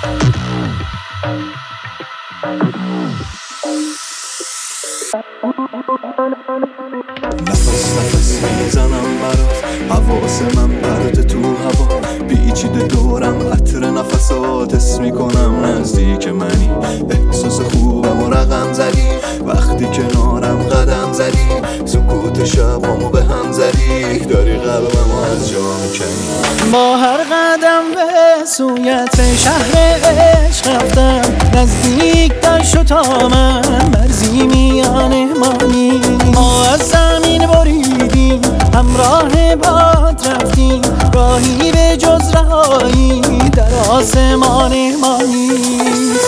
نفس نفس میزنم برات، حواس من پرت تو هوا، پیچیده دورم عطر نفسات، حس میکنم نزدیک منی، احساس خوبم و رقم زدی وقتی کنارم قدم زدی، سکوت شبامو به هم زدی، داری قلبمو از جا میکنی. با هر قدم به سویت شهر عشق رفتم، نزدیک در شد تا من مرزی میان مانی، ما از زمین بریدیم همراه باد رفتیم، راهی به جز رهایی در آسمان ما نیست.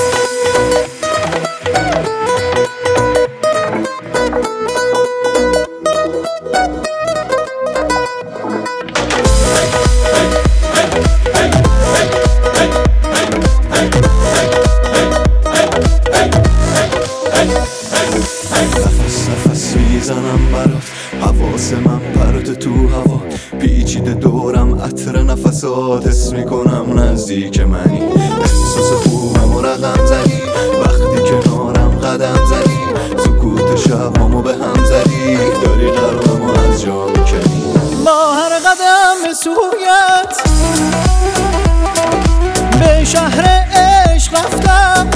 نفس نفس میزنم برات، حواس من پرت تو هوا، پیچیده دورم عطر نفسات، حس میکنم نزدیک منی، احساس خوبم و رقم زدی وقتی کنارم قدم زدی، سکوت شبامو به هم زدی، داری قلبمو از جا میکنی. با هر قدم به سویت به شهر عشق رفتم،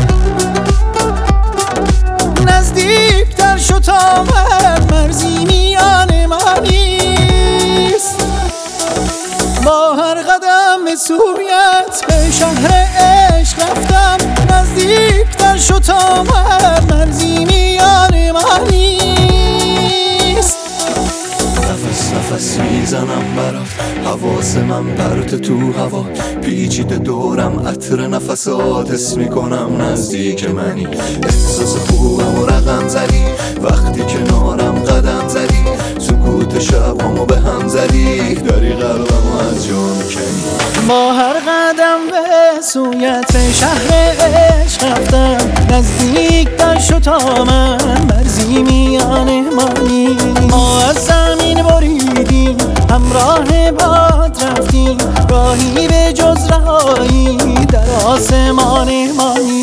نزدیک در شد تا من مرزی میان ما نیست. با هر قدم به سویت به شهر عشق رفتم، نزدیک در شد تا من مرزی میان ما نیست. نفس نفس میزنم برات، حواس من پرت تو هوا، پیچیده دورم عطر نفسات، حس میکنم نزدیک منی، احساس خوبم و رقم زدی وقتی کنارم قدم زدی، سکوت شبامو به هم زدی، داری قلبمو از جا میکنی. با هر قدم به سویت شهر عشق رفتم، نزدیک در شد تا من مرزی میان ما نیست. ما از زمین بریدیم همراه باد رفتیم، راهی به جز رهایی در آسمان ما نیست.